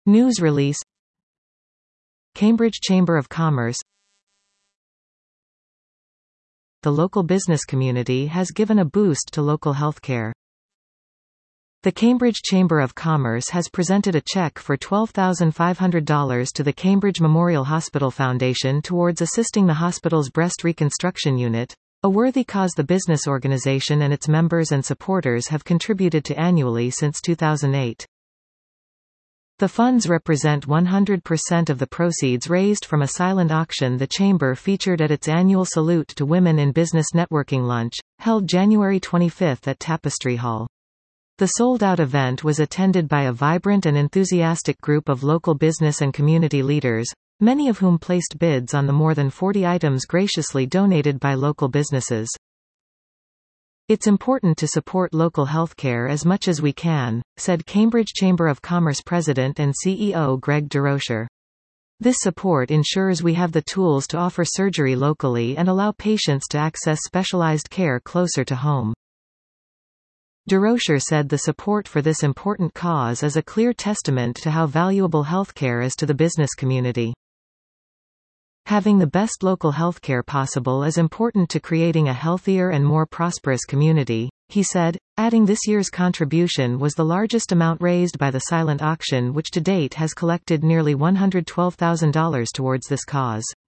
News release. Cambridge Chamber of Commerce. The local business community has given a boost to local healthcare. The Cambridge Chamber of Commerce has presented a check for $12,500 to the Cambridge Memorial Hospital Foundation towards assisting the hospital's breast reconstruction unit, a worthy cause the business organization and its members and supporters have contributed to annually since 2008. The funds represent 100% of the proceeds raised from a silent auction the Chamber featured at its annual Salute to Women in Business networking lunch, held January 25 at Tapestry Hall. The sold-out event was attended by a vibrant and enthusiastic group of local business and community leaders, many of whom placed bids on the more than 40 items graciously donated by local businesses. It's important to support local healthcare as much as we can, said Cambridge Chamber of Commerce President and CEO Greg DeRocher. This support ensures we have the tools to offer surgery locally and allow patients to access specialized care closer to home. DeRocher said the support for this important cause is a clear testament to how valuable healthcare is to the business community. Having the best local healthcare possible is important to creating a healthier and more prosperous community, he said, adding this year's contribution was the largest amount raised by the silent auction, which to date has collected nearly $112,000 towards this cause.